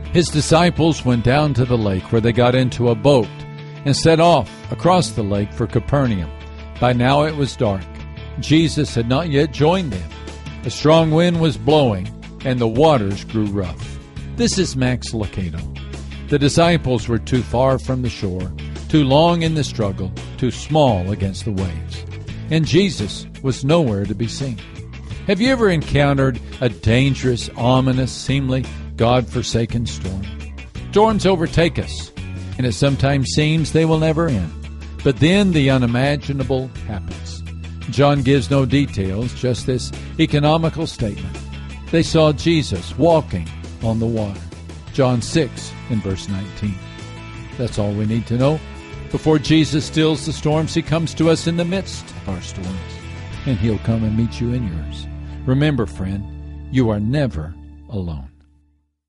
His disciples went down to the lake, where they got into a boat and set off across the lake for Capernaum. By now it was dark. Jesus had not yet joined them. A strong wind was blowing, and the waters grew rough. This is Max Lucado. The disciples were too far from the shore, too long in the struggle, too small against the waves. And Jesus was nowhere to be seen. Have you ever encountered a dangerous, ominous, seemingly God-forsaken storm? Storms overtake us, and it sometimes seems they will never end. But then the unimaginable happens. John gives no details, just this economical statement. They saw Jesus walking on the water. John 6 in verse 19. That's all we need to know. Before Jesus stills the storms, he comes to us in the midst of our storms, and he'll come and meet you in yours. Remember, friend, you are never alone.